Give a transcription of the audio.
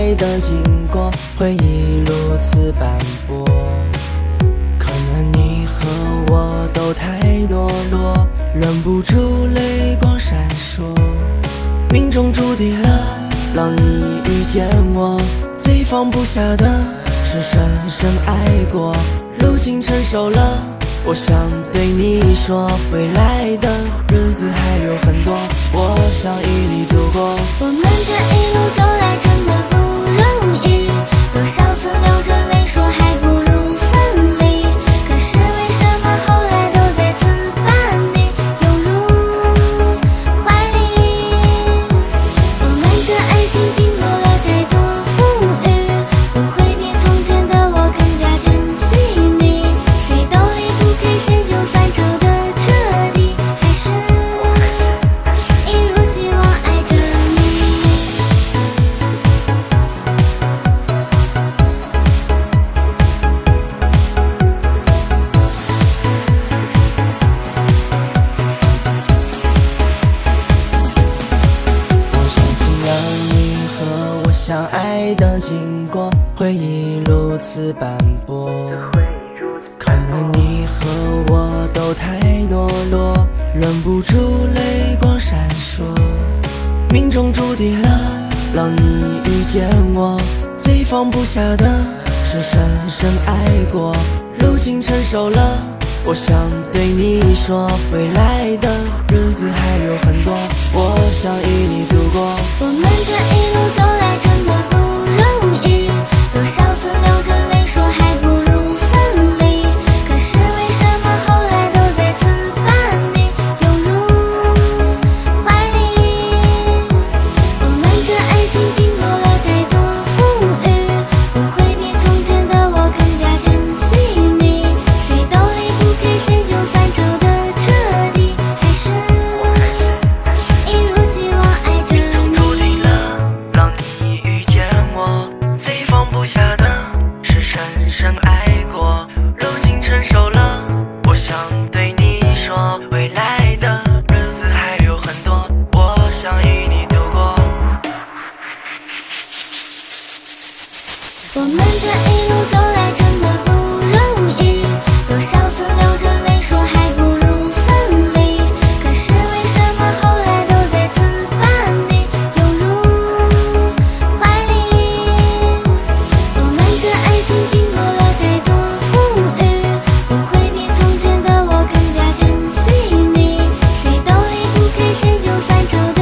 来的经过，回忆如此斑驳。可能你和我都太懦弱，忍不住泪光闪烁。命中注定了让你遇见我，最放不下的是深深爱过。如今成熟了，我想对你说，未来的日子还有很多，我想与你度过。 我们这一路走来真的不容易，多少次流着泪说还不如分离，可是为什么后来都再次把你拥入怀里？我们这爱情经过了太多风雨，不会比从前的我更加珍惜你，谁都离不开谁，就算吵得彻底，还是一如既往爱着你。 我想起了你和我相爱的经过，回忆如此斑驳。可能你和我都太懦弱，忍不住泪光闪烁。命中注定了让你遇见我，最放不下的是深深爱过。如今成熟了，我想对你说，未来的日子还有很多，我想与你度过。 我们这一路走来真的不容易，多少次流着泪说还不如分离，可是为什么后来都再次把你拥入怀里？我们这爱情经过了太多风雨，不会比从前的我更加珍惜你，谁都离不开谁，就算吵得彻底，还是一如既往爱着你。 注定了让你遇见我，最放不下的是深深爱过。如今成熟了，我想对你说，未来的日子还有很多，我想与你度过。 我们这一路走来真的不容易，多少次流着泪说还不如分离，可是为什么后来都再次把你拥入怀里？我们这爱情经过了太多风雨，不会比从前的我更加珍惜你，谁都离不开谁，就算吵